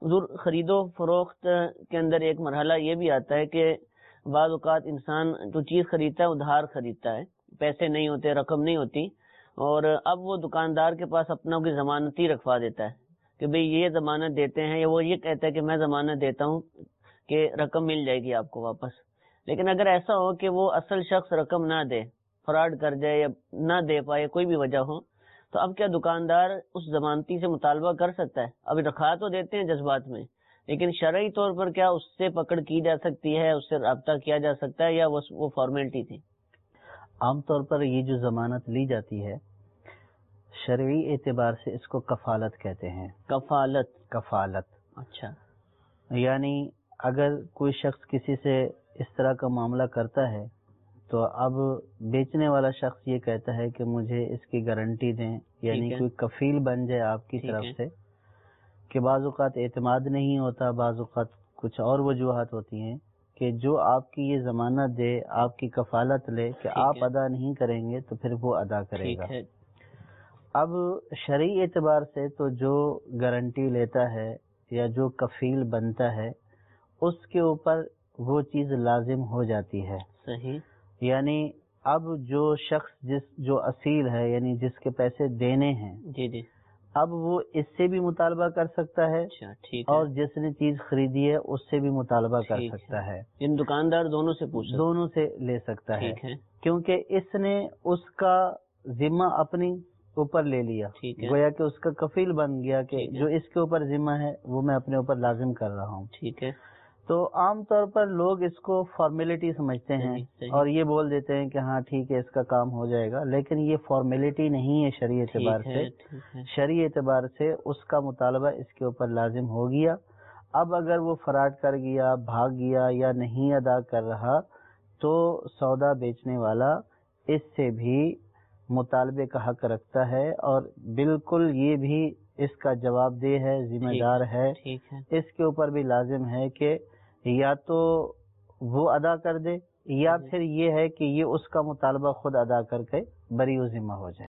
حضور خرید و فروخت کے اندر ایک مرحلہ یہ بھی آتا ہے کہ بعض اوقات انسان جو چیز خریدتا ہے ادھار خریدتا ہے، پیسے نہیں ہوتے، رقم نہیں ہوتی، اور اب وہ دکاندار کے پاس اپنا کوئی ضمانتی رکھوا دیتا ہے کہ بھئی یہ ضمانت دیتے ہیں، یا وہ یہ کہتا ہے کہ میں ضمانت دیتا ہوں کہ رقم مل جائے گی آپ کو واپس۔ لیکن اگر ایسا ہو کہ وہ اصل شخص رقم نہ دے، فراڈ کر جائے یا نہ دے پائے، کوئی بھی وجہ ہو، تو اب کیا دکاندار اس ضمانتی سے مطالبہ کر سکتا ہے؟ اب رکھا تو دیتے ہیں جذبات میں، لیکن شرعی طور پر کیا اس سے پکڑ کی جا سکتی ہے، اس سے رابطہ کیا جا سکتا ہے، یا وہ فارمیلٹی تھی؟ عام طور پر یہ جو ضمانت لی جاتی ہے شرعی اعتبار سے اس کو کفالت کہتے ہیں۔ کفالت اچھا، یعنی اگر کوئی شخص کسی سے اس طرح کا معاملہ کرتا ہے تو اب بیچنے والا شخص یہ کہتا ہے کہ مجھے اس کی گارنٹی دیں، یعنی کوئی کفیل بن جائے آپ کی طرف سے، کہ بعض اوقات اعتماد نہیں ہوتا، بعض اوقات کچھ اور وجوہات ہوتی ہیں کہ جو آپ کی یہ ضمانت دے، آپ کی کفالت لے کہ آپ ادا نہیں کریں گے تو پھر وہ ادا کرے گا۔ اب شرعی اعتبار سے تو جو گارنٹی لیتا ہے یا جو کفیل بنتا ہے اس کے اوپر وہ چیز لازم ہو جاتی ہے۔ صحیح، یعنی اب جو شخص جو اصیل ہے، یعنی جس کے پیسے دینے ہیں، جی اب وہ اس سے بھی مطالبہ کر سکتا ہے اور جس نے چیز خریدی ہے اس سے بھی مطالبہ کر سکتا ہے، ان دکاندار دونوں سے پوچھ دونوں سے لے سکتا ہے، کیونکہ اس نے اس کا ذمہ اپنی اوپر لے لیا، گویا کہ اس کا کفیل بن گیا کہ جو اس کے اوپر ذمہ ہے وہ میں اپنے اوپر لازم کر رہا ہوں۔ ٹھیک ہے، تو عام طور پر لوگ اس کو فارمیلٹی سمجھتے ہیں اور یہ بول دیتے ہیں کہ ہاں ٹھیک ہے اس کا کام ہو جائے گا، لیکن یہ فارمیلٹی نہیں ہے شرعی اعتبار سے۔ شرعی اعتبار سے اس کا مطالبہ اس کے اوپر لازم ہو گیا۔ اب اگر وہ فراڈ کر گیا، بھاگ گیا یا نہیں ادا کر رہا تو سودا بیچنے والا اس سے بھی مطالبے کا حق رکھتا ہے اور بالکل یہ بھی اس کا جواب دہ ہے، ذمہ دار ہے، اس کے اوپر بھی لازم ہے کہ یا تو وہ ادا کر دے یا پھر یہ ہے کہ یہ اس کا مطالبہ خود ادا کر کے بری و ذمہ ہو جائے۔